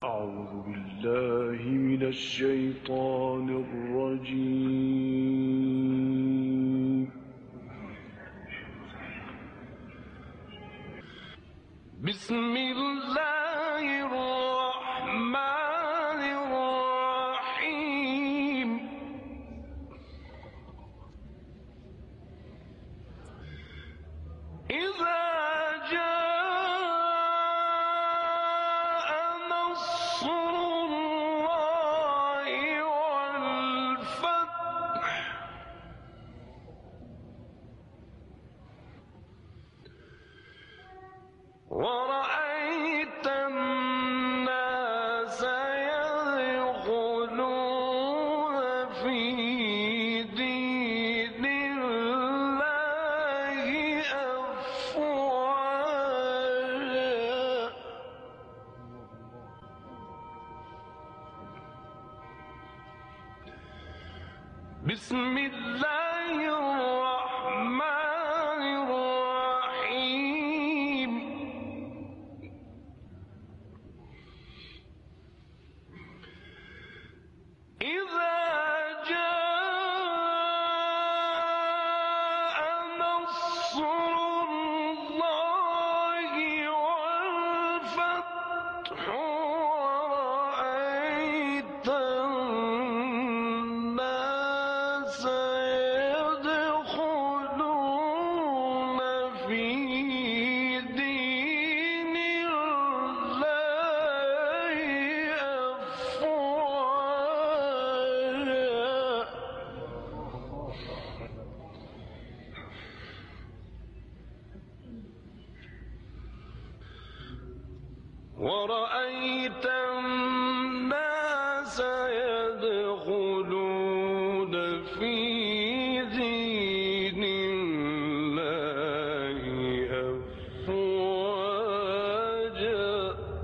أعوذ بالله من الشيطان الرجيم. بسم الله الرحمن الرحيم. إذا ورأيت الناس يدخلون في دين الله أفواجا بسم الله الرحمن الرحيم. إذا جاء نصر الله والفتح ورأيت الناس يدخلون في دين الله ورأيت الناس يدخلون في دين الله أفواجا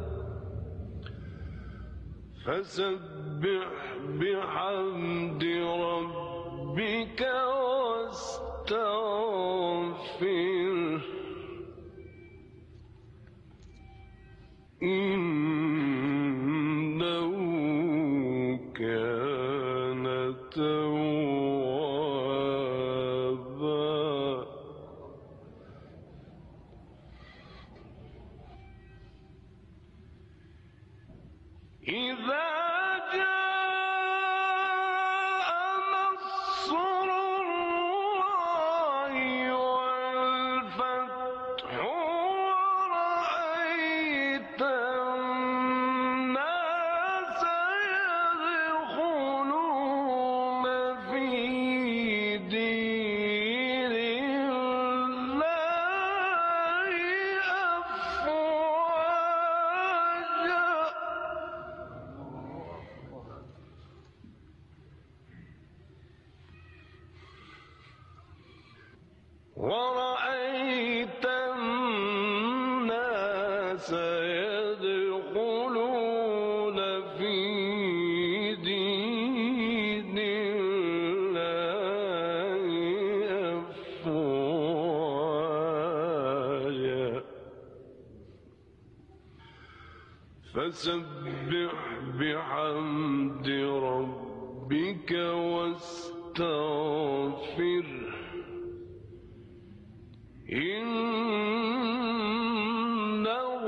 فسبح بحمد ربك واستغفره إنه كان توابا. إذا جاء نصر الله والفتح ورأيت الناس يدخلون في دين الله أفواجا ورأيت الناس يدخلون في دين الله أفواجا فسبح بحمد ربك واستغفره إنه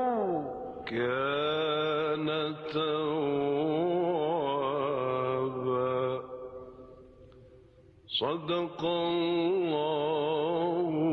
كان توابا. صدق الله